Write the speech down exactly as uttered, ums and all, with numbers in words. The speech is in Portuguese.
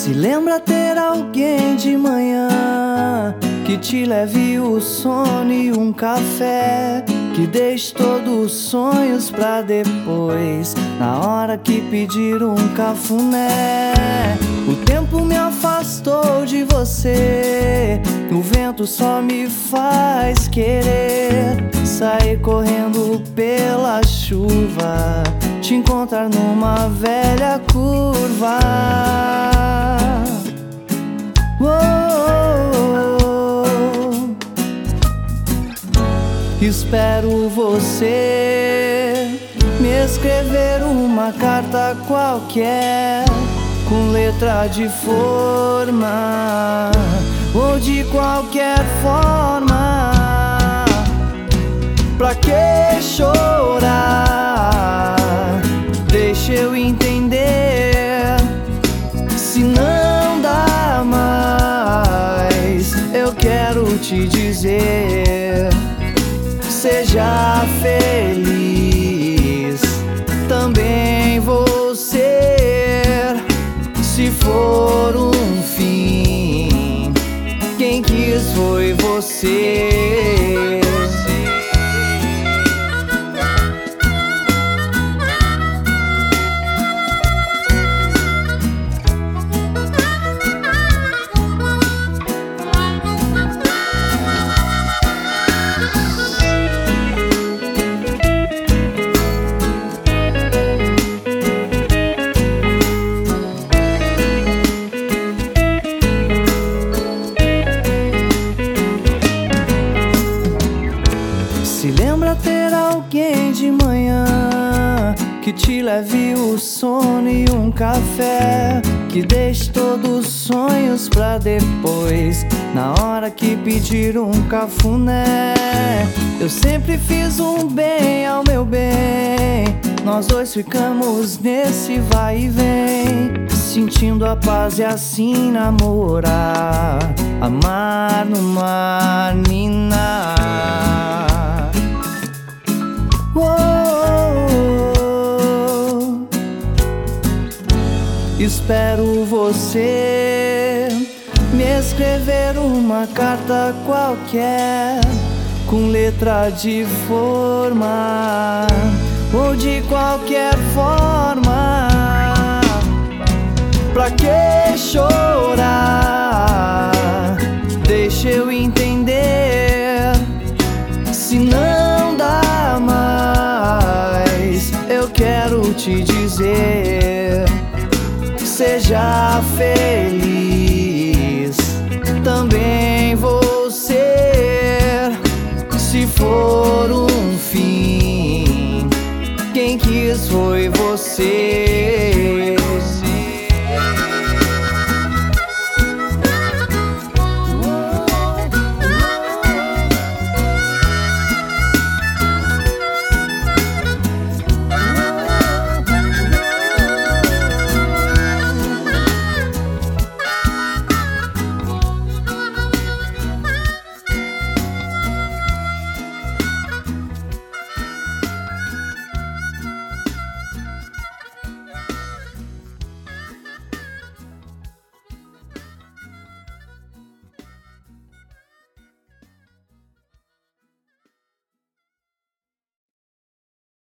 Se lembra ter alguém de manhã que te leve o sono e um café, que deixe todos os sonhos pra depois, na hora que pedir um cafuné. O tempo me afastou de você, o vento só me faz querer sair correndo pela chuva, te encontrar numa velha curva. Oh, oh, oh. Espero você me escrever uma carta qualquer, com letra de forma ou de qualquer forma. Pra que chorar? Deixa eu entender. Se não dá mais, eu quero te dizer: seja feliz, também vou ser. Se for um fim, quem quis foi você. Se lembra ter alguém de manhã que te leve o sono e um café, que deixe todos os sonhos pra depois, na hora que pedir um cafuné. Eu sempre fiz um bem ao meu bem, nós dois ficamos nesse vai e vem, sentindo a paz e assim namorar, amar no mar, ninar. Oh, oh, oh. Espero você me escrever uma carta qualquer, com letra de forma ou de qualquer forma. Pra que chorar? Deixa eu entender. Se não dá mais, eu quero te dizer: seja feliz, também vou ser. Se for um fim, quem quis foi você.